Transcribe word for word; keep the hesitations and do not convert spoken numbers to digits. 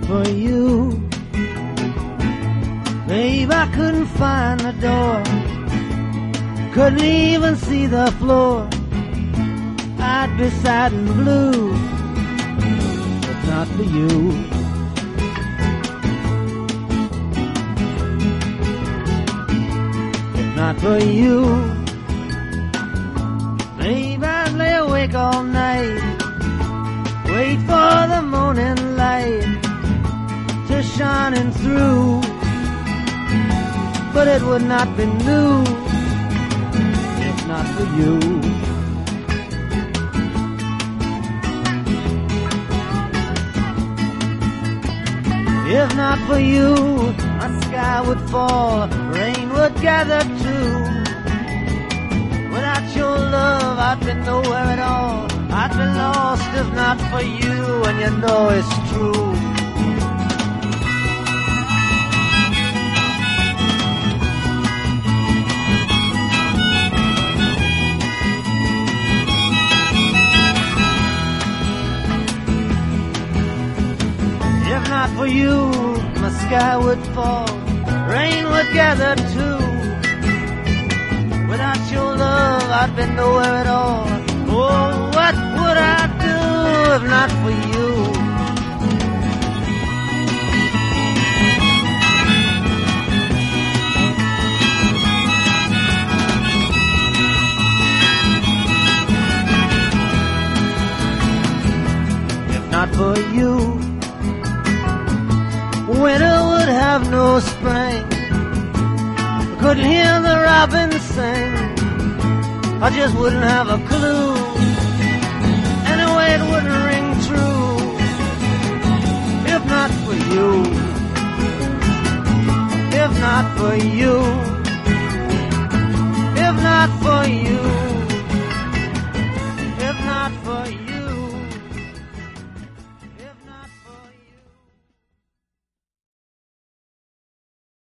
for you, babe, I couldn't find the door, couldn't even see the floor. I'd be sad and blue, but not for you. If not for you, babe, I'd lay awake all night, wait for the morning light to shining through, but it would not be new if not for you. If not for you, my sky would fall, rain would gather too. Without your love, I'd be nowhere at all, I'd be lost if not for you, and you know it's true. If not for you, my sky would fall, rain would gather too. Without your love, I'd be nowhere at all. Oh, what would I do if not for you? If not for you, winter would have no spring, I couldn't hear the robins sing, I just wouldn't have a clue, anyway it wouldn't ring true. If not for you, if not for you, if not for you.